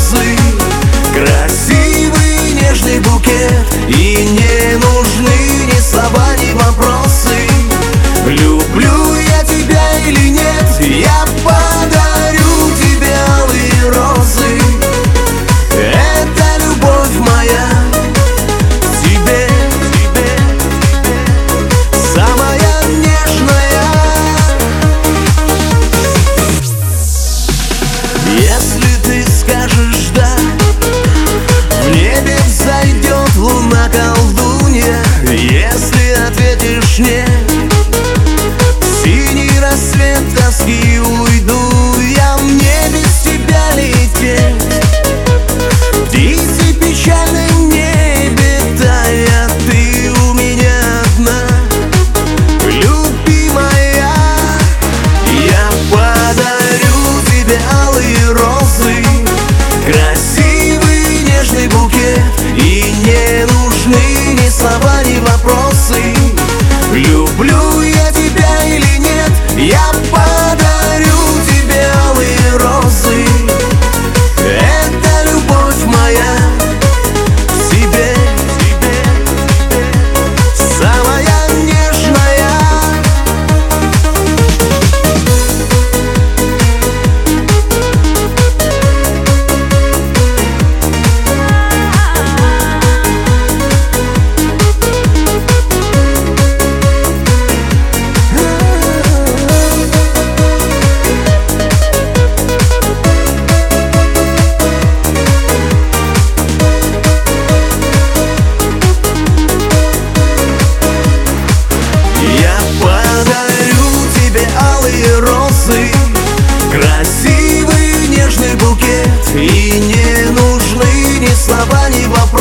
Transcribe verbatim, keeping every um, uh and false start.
розы, красивый нежный букет. И не нужны ни слова, ни вопросы. Люблю я тебя или нет, я подарю тебе алые розы. Это любовь моя к тебе, самая нежная. Если ты скажешь «да», в небе взойдет луна-колдунья. Если ответишь «нет», в синий рассвет тоски уйду я. Мне без тебя лететь птицей печальной в небе тая. Ты у меня одна, любимая. Я подарю тебе алые розы, красивый нежный букет. И не нужны ни слова, ни вопросы. Люблю я тебя или нет, я подарю тебе алые розы. Это любовь моя к тебе, самая нежная. Розы, красивый нежный букет. И не нужны ни слова, ни вопросы.